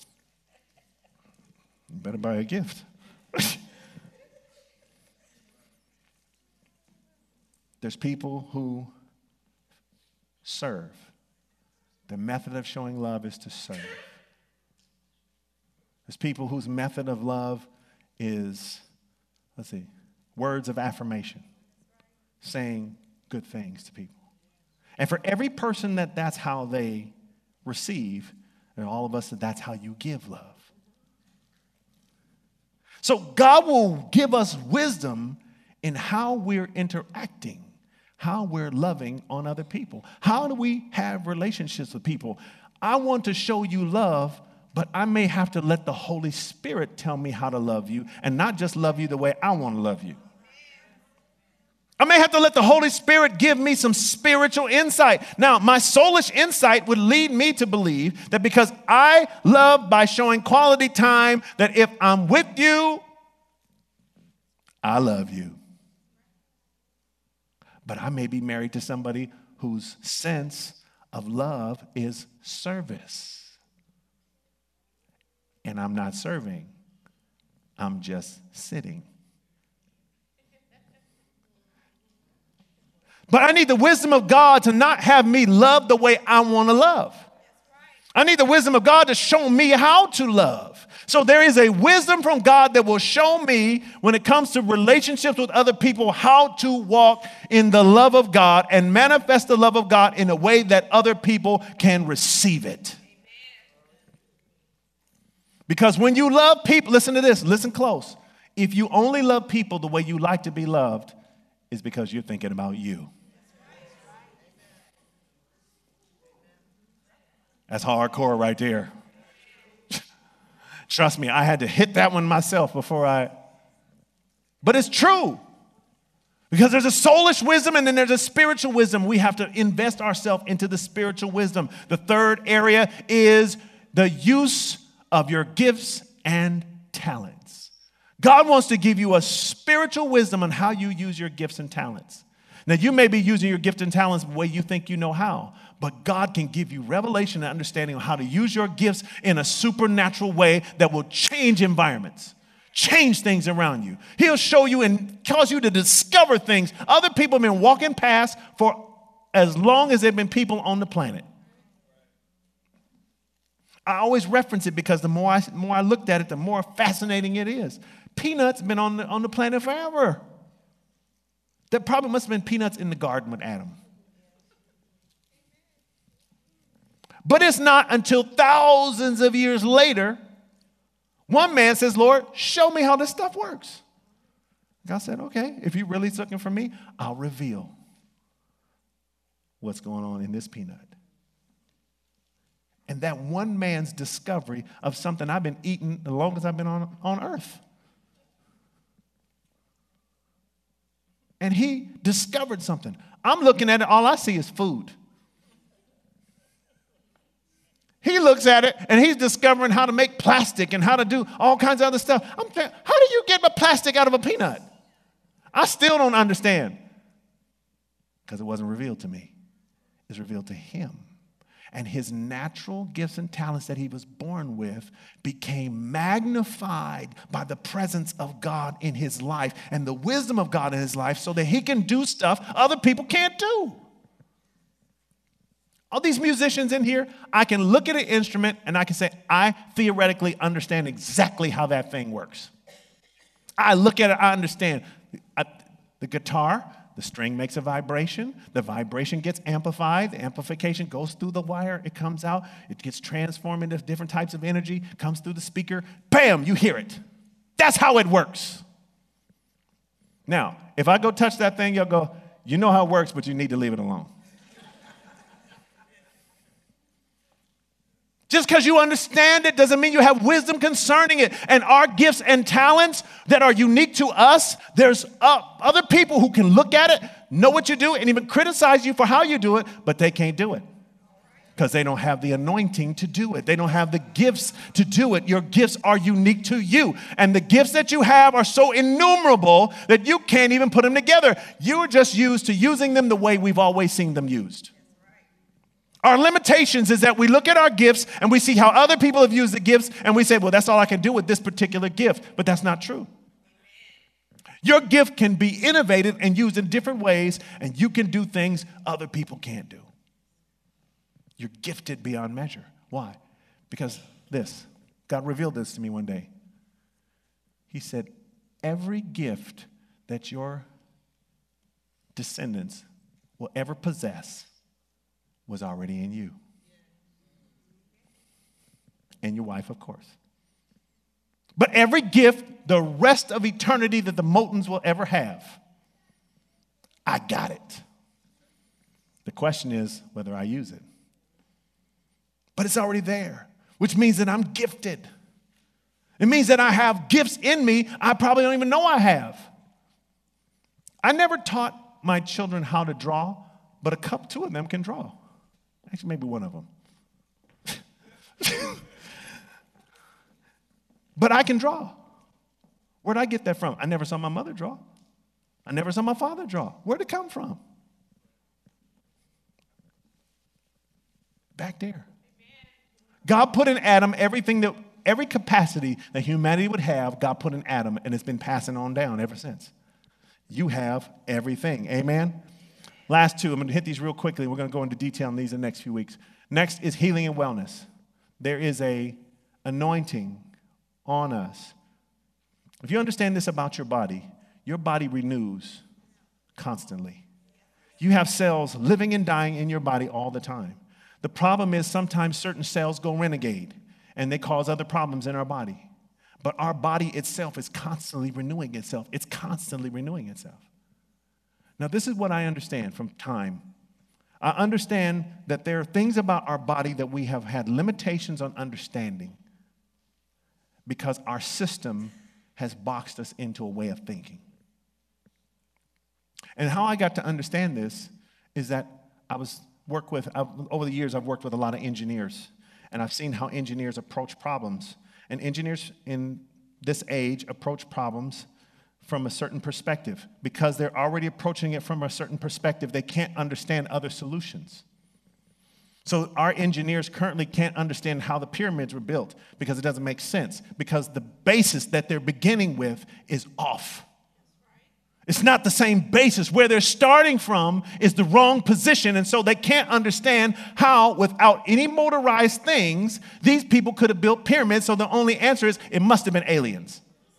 [SPEAKER 1] You better buy a gift. There's people who serve. The method of showing love is to serve. There's people whose method of love is, words of affirmation, saying good things to people. And for every person that's how they receive, and all of us, that's how you give love. So God will give us wisdom in how we're interacting, how we're loving on other people. How do we have relationships with people? I want to show you love, but I may have to let the Holy Spirit tell me how to love you and not just love you the way I want to love you. I may have to let the Holy Spirit give me some spiritual insight. Now, my soulish insight would lead me to believe that because I love by showing quality time, that if I'm with you, I love you. But I may be married to somebody whose sense of love is service. And I'm not serving. I'm just sitting. But I need the wisdom of God to not have me love the way I want to love. I need the wisdom of God to show me how to love. So there is a wisdom from God that will show me when it comes to relationships with other people how to walk in the love of God and manifest the love of God in a way that other people can receive it. Because when you love people, listen to this, listen close. If you only love people the way you like to be loved, it's because you're thinking about you. That's hardcore right there. Trust me, I had to hit that one myself but it's true. Because there's a soulish wisdom and then there's a spiritual wisdom. We have to invest ourselves into the spiritual wisdom. The third area is the use of your gifts and talents. God wants to give you a spiritual wisdom on how you use your gifts and talents. Now, you may be using your gift and talents the way you think you know how, but God can give you revelation and understanding on how to use your gifts in a supernatural way that will change environments, change things around you. He'll show you and cause you to discover things other people have been walking past for as long as there have been people on the planet. I always reference it because the more I looked at it, the more fascinating it is. Peanuts been on the planet forever. There probably must have been peanuts in the garden with Adam. But it's not until thousands of years later, one man says, Lord, show me how this stuff works. God said, okay, if you're really looking for me, I'll reveal what's going on in this peanut. And that one man's discovery of something I've been eating the longest I've been on earth. And he discovered something. I'm looking at it, all I see is food. He looks at it, and he's discovering how to make plastic and how to do all kinds of other stuff. I'm saying, how do you get a plastic out of a peanut? I still don't understand. Because it wasn't revealed to me. It's revealed to him. And his natural gifts and talents that he was born with became magnified by the presence of God in his life and the wisdom of God in his life so that he can do stuff other people can't do. All these musicians in here, I can look at an instrument and I can say, I theoretically understand exactly how that thing works. I look at it, I understand. The guitar, the string makes a vibration. The vibration gets amplified. The amplification goes through the wire. It comes out. It gets transformed into different types of energy, comes through the speaker. Bam, you hear it. That's how it works. Now, if I go touch that thing, you'll go, you know how it works, but you need to leave it alone. Just because you understand it doesn't mean you have wisdom concerning it. And our gifts and talents that are unique to us, there's other people who can look at it, know what you do, and even criticize you for how you do it, but they can't do it because they don't have the anointing to do it. They don't have the gifts to do it. Your gifts are unique to you. And the gifts that you have are so innumerable that you can't even put them together. You're just used to using them the way we've always seen them used. Our limitations is that we look at our gifts and we see how other people have used the gifts and we say, well, that's all I can do with this particular gift. But that's not true. Your gift can be innovated and used in different ways, and you can do things other people can't do. You're gifted beyond measure. Why? Because God revealed this to me one day. He said, every gift that your descendants will ever possess was already in you. And your wife, of course. But every gift, the rest of eternity that the Motons will ever have, I got it. The question is whether I use it. But it's already there, which means that I'm gifted. It means that I have gifts in me I probably don't even know I have. I never taught my children how to draw, but two of them can draw. Actually, maybe one of them. But I can draw. Where'd I get that from? I never saw my mother draw. I never saw my father draw. Where'd it come from? Back there. God put in Adam every capacity that humanity would have, God put in Adam, and it's been passing on down ever since. You have everything. Amen? Last two, I'm going to hit these real quickly. We're going to go into detail on these in the next few weeks. Next is healing and wellness. There is an anointing on us. If you understand this about your body renews constantly. You have cells living and dying in your body all the time. The problem is sometimes certain cells go renegade and they cause other problems in our body. But our body itself is constantly renewing itself. It's constantly renewing itself. Now, this is what I understand from time. I understand that there are things about our body that we have had limitations on understanding because our system has boxed us into a way of thinking. And how I got to understand this is that over the years, I've worked with a lot of engineers, and I've seen how engineers approach problems. And engineers in this age approach problems from a certain perspective. Because they're already approaching it from a certain perspective, they can't understand other solutions. So our engineers currently can't understand how the pyramids were built because it doesn't make sense, because the basis that they're beginning with is off. It's not the same basis. Where they're starting from is the wrong position, and so they can't understand how, without any motorized things, these people could have built pyramids, so the only answer is it must have been aliens.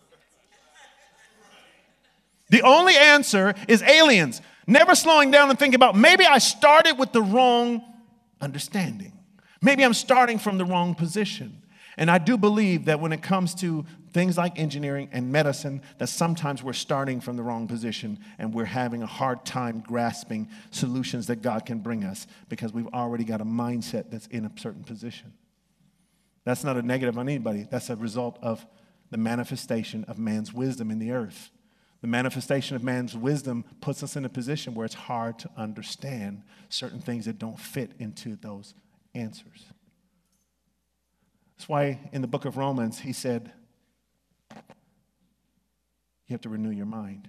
[SPEAKER 1] The only answer is aliens. Never slowing down and thinking about, maybe I started with the wrong understanding. Maybe I'm starting from the wrong position. And I do believe that when it comes to things like engineering and medicine, that sometimes we're starting from the wrong position and we're having a hard time grasping solutions that God can bring us because we've already got a mindset that's in a certain position. That's not a negative on anybody. That's a result of the manifestation of man's wisdom in the earth. The manifestation of man's wisdom puts us in a position where it's hard to understand certain things that don't fit into those answers. That's why in the book of Romans, he said, you have to renew your mind.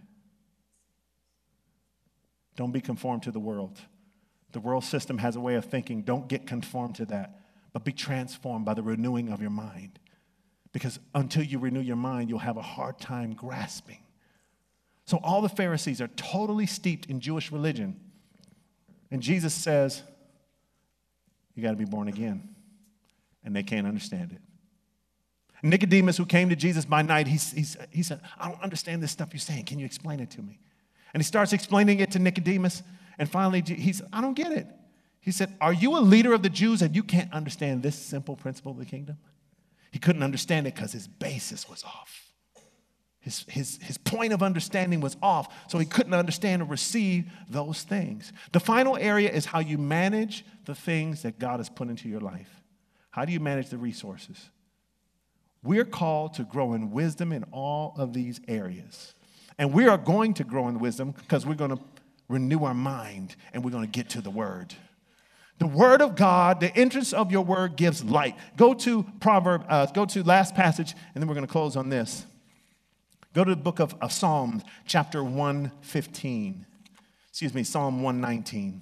[SPEAKER 1] Don't be conformed to the world. The world system has a way of thinking. Don't get conformed to that, but be transformed by the renewing of your mind. Because until you renew your mind, you'll have a hard time grasping. So all the Pharisees are totally steeped in Jewish religion. And Jesus says, you got to be born again. And they can't understand it. Nicodemus, who came to Jesus by night, he said, I don't understand this stuff you're saying. Can you explain it to me? And he starts explaining it to Nicodemus. And finally, he said, I don't get it. He said, are you a leader of the Jews and you can't understand this simple principle of the kingdom? He couldn't understand it because his basis was off. His point of understanding was off, so he couldn't understand or receive those things. The final area is how you manage the things that God has put into your life. How do you manage the resources? We're called to grow in wisdom in all of these areas. And we are going to grow in wisdom because we're going to renew our mind and we're going to get to the word. The word of God, the entrance of your word gives light. Go to last passage, and then we're going to close on this. Go to the book of Psalms, chapter 115. Psalm 119.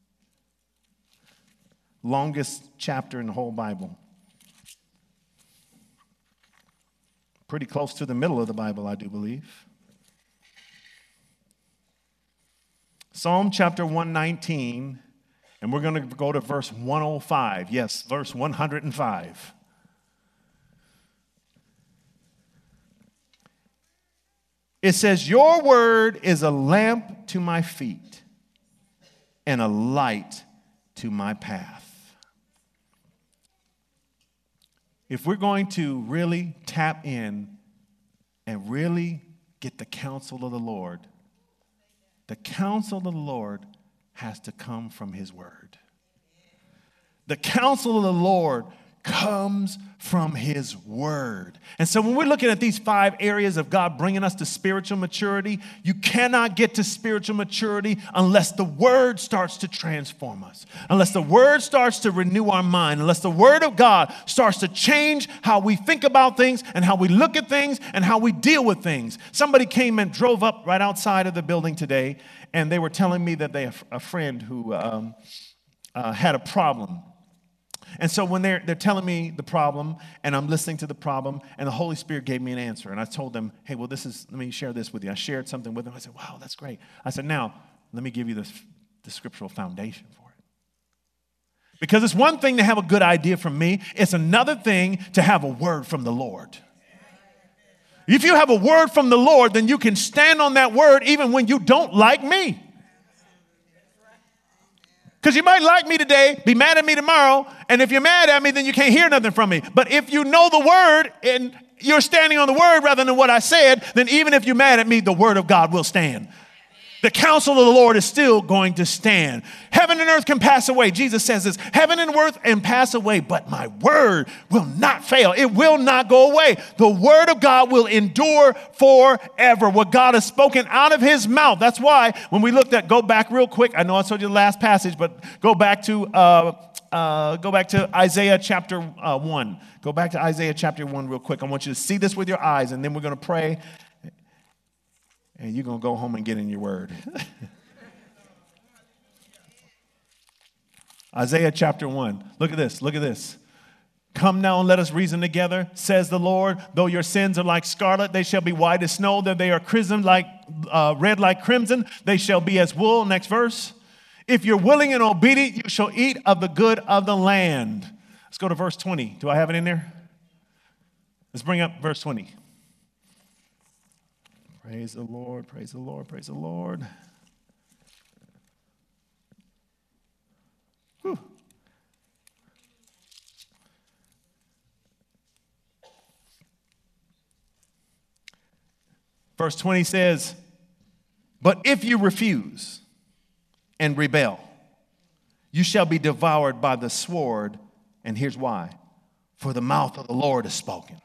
[SPEAKER 1] Longest chapter in the whole Bible. Pretty close to the middle of the Bible, I do believe. Psalm chapter 119, and we're going to go to verse 105. Yes, verse 105. It says, your word is a lamp to my feet and a light to my path. If we're going to really tap in and really get the counsel of the Lord has to come from his word. The counsel of the Lord comes from his word. And so when we're looking at these 5 areas of God bringing us to spiritual maturity, you cannot get to spiritual maturity unless the word starts to transform us, unless the word starts to renew our mind, unless the word of God starts to change how we think about things and how we look at things and how we deal with things. Somebody came and drove up right outside of the building today, and they were telling me that they have a friend who had a problem. And so when they're telling me the problem, and I'm listening to the problem, and the Holy Spirit gave me an answer, and I told them, hey, well, let me share this with you. I shared something with them. I said, wow, that's great. I said, now, let me give you the scriptural foundation for it. Because it's one thing to have a good idea from me. It's another thing to have a word from the Lord. If you have a word from the Lord, then you can stand on that word even when you don't like me. Because you might like me today, be mad at me tomorrow, and if you're mad at me, then you can't hear nothing from me. But if you know the word and you're standing on the word rather than what I said, then even if you're mad at me, the word of God will stand. The counsel of the Lord is still going to stand. Heaven and earth can pass away. Jesus says this, heaven and earth can pass away, but my word will not fail. It will not go away. The word of God will endure forever. What God has spoken out of his mouth. That's why when we go back real quick. I know I told you the last passage, but go back to Isaiah chapter 1. Go back to Isaiah chapter 1 real quick. I want you to see this with your eyes, and then we're going to pray. And you're going to go home and get in your word. Isaiah chapter 1. Look at this. Look at this. Come now and let us reason together, says the Lord. Though your sins are like scarlet, they shall be white as snow. Though they are red like crimson, they shall be as wool. Next verse. If you're willing and obedient, you shall eat of the good of the land. Let's go to verse 20. Do I have it in there? Let's bring up verse 20. Praise the Lord, praise the Lord, praise the Lord. Whew. Verse 20 says, but if you refuse and rebel, you shall be devoured by the sword. And here's why. For the mouth of the Lord has spoken.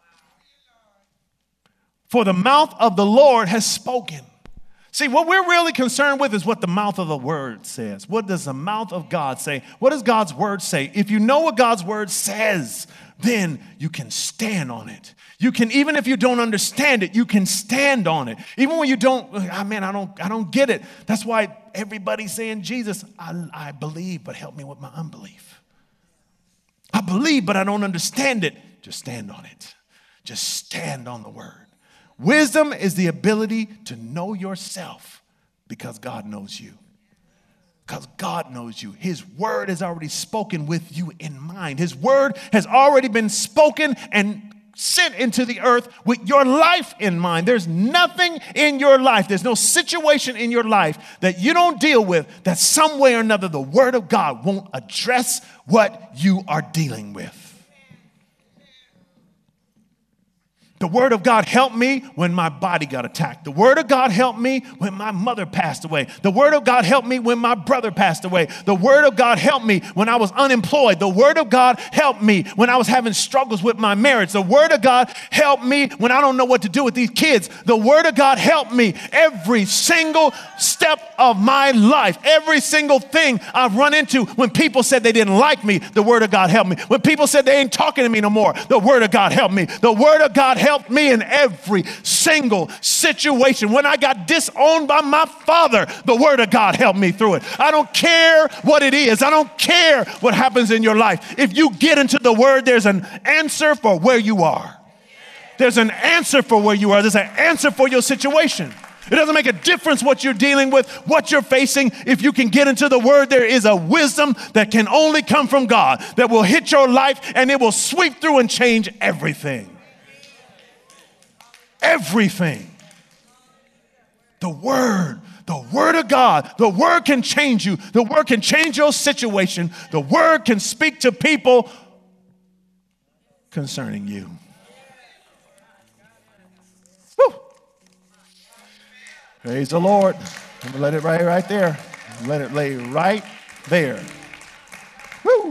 [SPEAKER 1] For the mouth of the Lord has spoken. See, what we're really concerned with is what the mouth of the word says. What does the mouth of God say? What does God's word say? If you know what God's word says, then you can stand on it. You can, even if you don't understand it, you can stand on it. Even when you don't, I don't get it. That's why everybody's saying, Jesus, I believe, but help me with my unbelief. I believe, but I don't understand it. Just stand on it. Just stand on the word. Wisdom is the ability to know yourself because God knows you. Because God knows you. His word has already spoken with you in mind. His word has already been spoken and sent into the earth with your life in mind. There's nothing in your life, there's no situation in your life that you don't deal with that some way or another the word of God won't address what you are dealing with. The word of God helped me when my body got attacked. The word of God helped me when my mother passed away. The word of God helped me when my brother passed away. The word of God helped me when I was unemployed. The word of God helped me when I was having struggles with my marriage. The word of God helped me when I don't know what to do with these kids. The word of God helped me every single step of my life. Every single thing I've run into when people said they didn't like me, the word of God helped me. When people said they ain't talking to me no more, the word of God helped me. The word of God helped me in every single situation. When I got disowned by my father, the word of God helped me through it. I don't care what it is. I don't care what happens in your life. If you get into the word, there's an answer for where you are. There's an answer for where you are. There's an answer for your situation. It doesn't make a difference what you're dealing with, what you're facing. If you can get into the word, there is a wisdom that can only come from God that will hit your life and it will sweep through and change everything. Everything. The word of God, the word can change you. The word can change your situation. The word can speak to people concerning you. Woo. Praise the Lord. I'm gonna let it lay right there. Let it lay right there. Woo.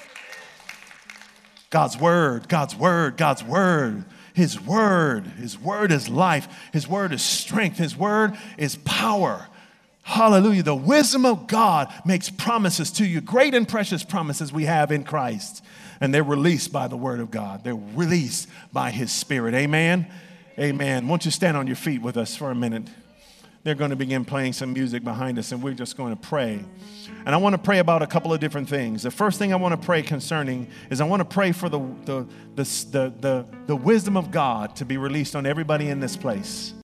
[SPEAKER 1] God's word, God's word, God's word. His word is life. His word is strength. His word is power. Hallelujah. The wisdom of God makes promises to you, great and precious promises we have in Christ. And they're released by the word of God. They're released by his spirit. Amen. Amen. Won't you stand on your feet with us for a minute? They're going to begin playing some music behind us, and we're just going to pray. And I want to pray about a couple of different things. The first thing I want to pray concerning is I want to pray for the wisdom of God to be released on everybody in this place.